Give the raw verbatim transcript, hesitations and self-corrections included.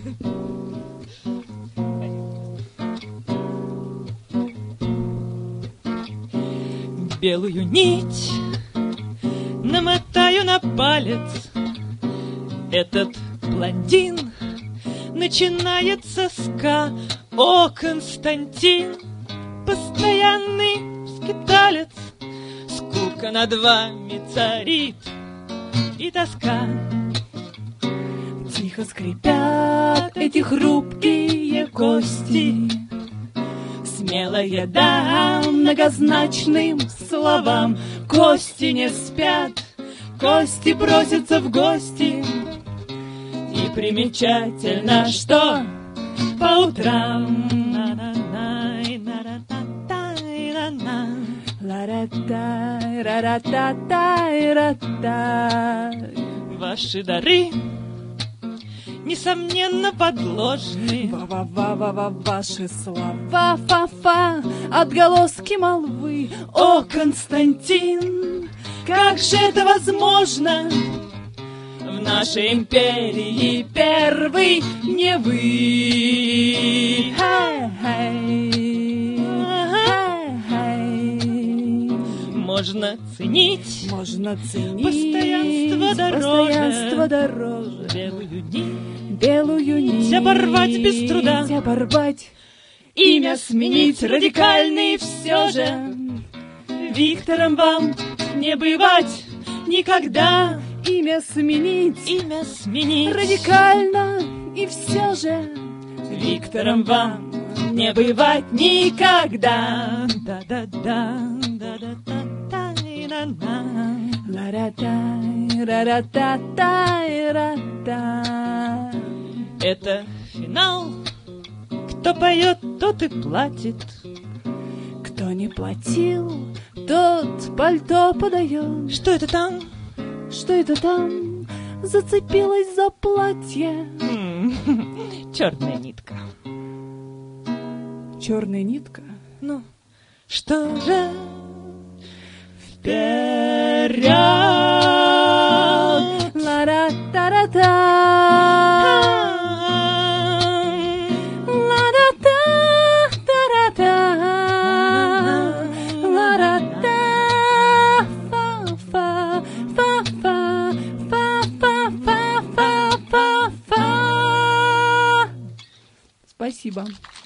Белую нить намотаю на палец. Этот блондин начинается ска. О, Константин, постоянный скиталец. Скука над вами царит и тоска. Тихо скрипят эти хрупкие кости. Смелая да многозначным словам. Кости не спят, кости просятся в гости. И примечательно, что по утрам ваши дары несомненно подложны. Ва-ва-ва-ва-ва, ваши слова, фа-фа, отголоски молвы. О, Константин, как же это возможно? В нашей империи первый не вы. Можно ценить, можно ценить постоянство дороже, постоянство дороже. Белую нить, белую нить оборвать без труда, оборвать, имя сменить радикальный все же. Виктором вам не бывать никогда. Имя сменить, имя сменить радикально и все же. Виктором вам не бывать никогда. Да-да-да, да-да-да. Это финал. Кто поет, тот и платит. Кто не платил, тот пальто подает. Что это там? Что это там? Зацепилась за платье. Черная нитка. Черная нитка? Ну, что же? Вперед! Ла-ра-та-ра-та! Ла-ра-та-та-ра-та! Ла-ра-та! Фа-фа! Фа-фа! Фа-фа-фа-фа-фа-фа! Спасибо.